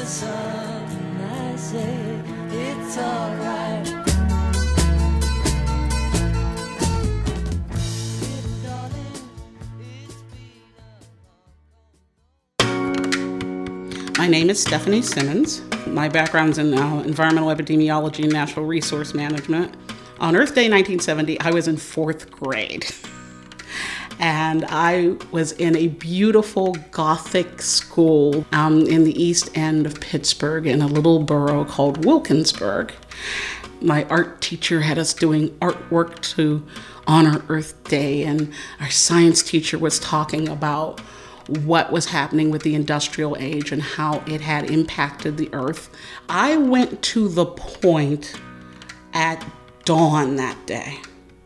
us up and I say it's alright. My name is Stephanie Simmons. My background's in environmental epidemiology and natural resource management. On Earth Day 1970, I was in 4th grade. And I was in a beautiful Gothic school in the east end of Pittsburgh in a little borough called Wilkinsburg. My art teacher had us doing artwork to honor Earth Day, and our science teacher was talking about what was happening with the industrial age and how it had impacted the earth. I went to the point at dawn that day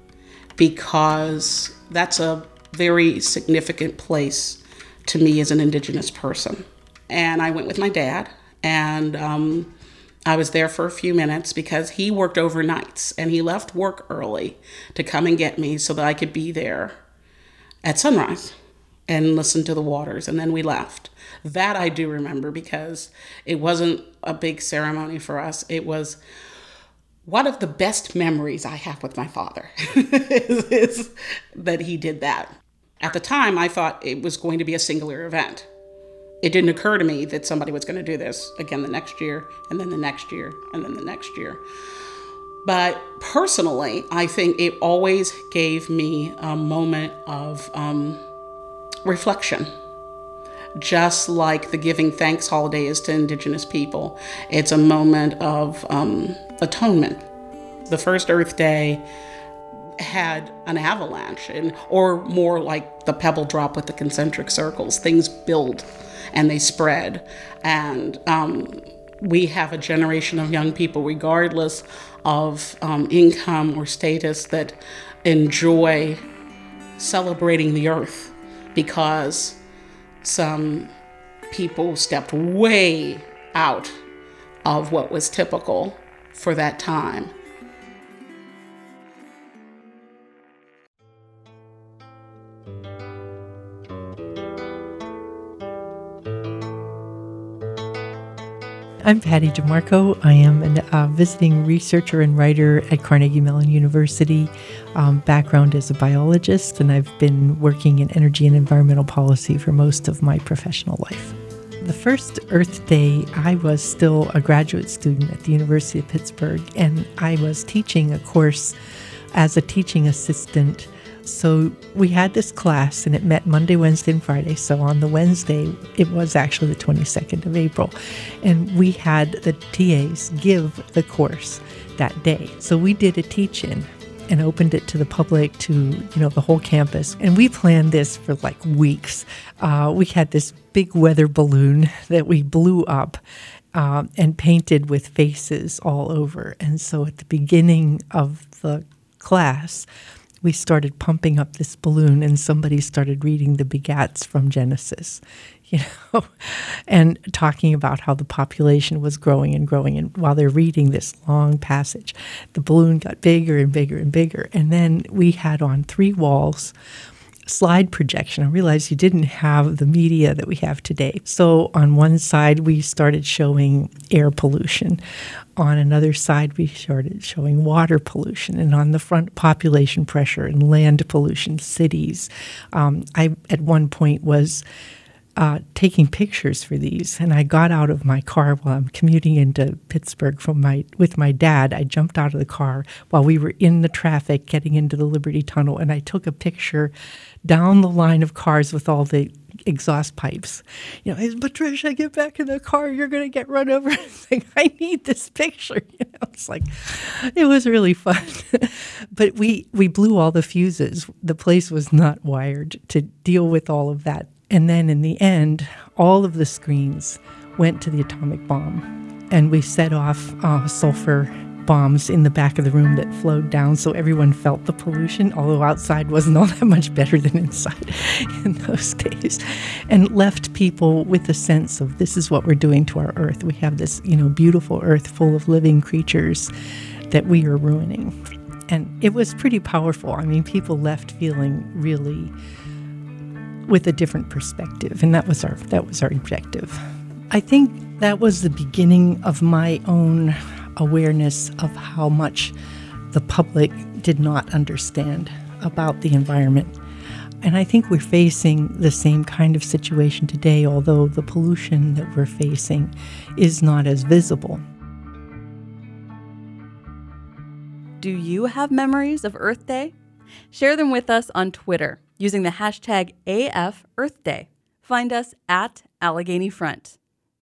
because that's a very significant place to me as an Indigenous person. And I went with my dad, and I was there for a few minutes because he worked overnights and he left work early to come and get me so that I could be there at sunrise and listen to the waters, and then we left. That I do remember because it wasn't a big ceremony for us. It was one of the best memories I have with my father is that he did that. At the time, I thought it was going to be a singular event. It didn't occur to me that somebody was going to do this again the next year, and then the next year, and then the next year. But personally, I think it always gave me a moment of reflection. Just like the Giving Thanks holiday is to Indigenous people, it's a moment of atonement. The first Earth Day had an avalanche, or more like the pebble drop with the concentric circles. Things build and they spread. And we have a generation of young people, regardless of income or status, that enjoy celebrating the earth because some people stepped way out of what was typical for that time. I'm Patty DeMarco. I am a visiting researcher and writer at Carnegie Mellon University. Background as a biologist, and I've been working in energy and environmental policy for most of my professional life. The first Earth Day, I was still a graduate student at the University of Pittsburgh, and I was teaching a course as a teaching assistant. So we had this class, and it met Monday, Wednesday, and Friday. So on the Wednesday, it was actually the 22nd of April. And we had the TAs give the course that day. So we did a teach-in and opened it to the public, to, the whole campus. And we planned this for like weeks. We had this big weather balloon that we blew up and painted with faces all over. And so at the beginning of the class, we started pumping up this balloon, and somebody started reading the begats from Genesis, and talking about how the population was growing and growing. And while they're reading this long passage, the balloon got bigger and bigger and bigger. And then we had on 3 walls slide projection. I realized you didn't have the media that we have today. So on one side, we started showing air pollution. On another side, we started showing water pollution. And on the front, population pressure and land pollution, cities. I, at one point, was taking pictures for these, and I got out of my car while I'm commuting into Pittsburgh with my dad. I jumped out of the car while we were in the traffic getting into the Liberty Tunnel, and I took a picture down the line of cars with all the exhaust pipes. Patricia, get back in the car. You're going to get run over. It's like, I need this picture. It's like, it was really fun. But we blew all the fuses. The place was not wired to deal with all of that. And then in the end, all of the screens went to the atomic bomb. And we set off sulfur bombs in the back of the room that flowed down, so everyone felt the pollution, although outside wasn't all that much better than inside in those days. And left people with a sense of, this is what we're doing to our earth. We have this, beautiful earth full of living creatures that we are ruining. And it was pretty powerful. I mean, people left feeling really with a different perspective, and that was our objective. I think that was the beginning of my own awareness of how much the public did not understand about the environment. And I think we're facing the same kind of situation today, although the pollution that we're facing is not as visible. Do you have memories of Earth Day? Share them with us on Twitter using the hashtag AF Earth Day. Find us at Allegheny Front.